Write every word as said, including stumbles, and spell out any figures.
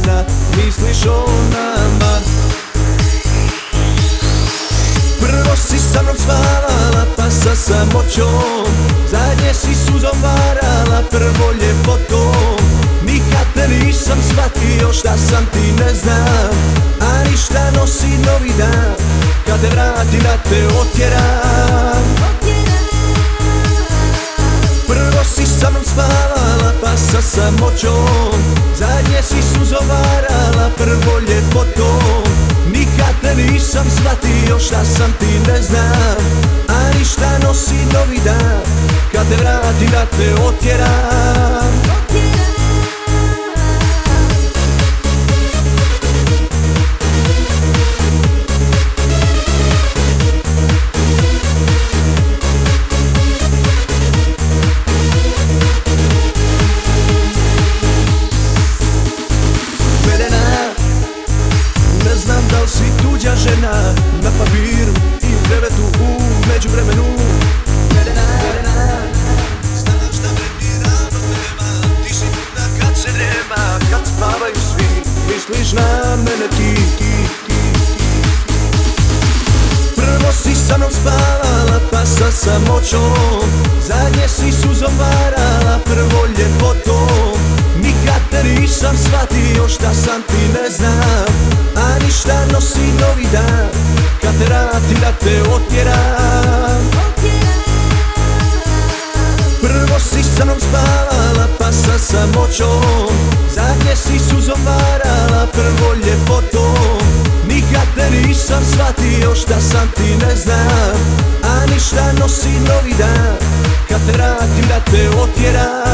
dana misliš o nama. Prvo si sa mnom spavala, pa sa samoćom zadnje si suzom varala, prvo ljepotom. Nikad te nisam shvatio šta sam ti ne znam, a ništa nosi novi dan kad te vrati da te otjeram. Prvo si sa mnom spavala, pa sa samoćom zadnje si suzom varala, prvo ljepotom. Nikad te nisam shvatio šta sam ti ne znam, a ništa nosi novi dan kad te vrati da te otjeram. Ne znam da li si tuđa žena, na papiru i u krevetu u međuvremenu. Znaš da me ti rano nema, ti si budna kad se nema, kad spavaju svi, misliš na mene ti, ti, ti, ti. Prvo si sa mnom spavala, pa sa samoćom zadnje si suzom varala, prvo ljepotom. Nikad te nisam shvatio šta sam ti ne znam, a ništa nosi novi dan kad te vrati da te otjeram. Prvo si sa mnom spavala, pa sa samoćom zadnje si suzom varala, prvo ljepotom. Nikad te nisam shvatio šta sam ti ne znam, a ništa nosi novi dan kad te vrati da te otjeram.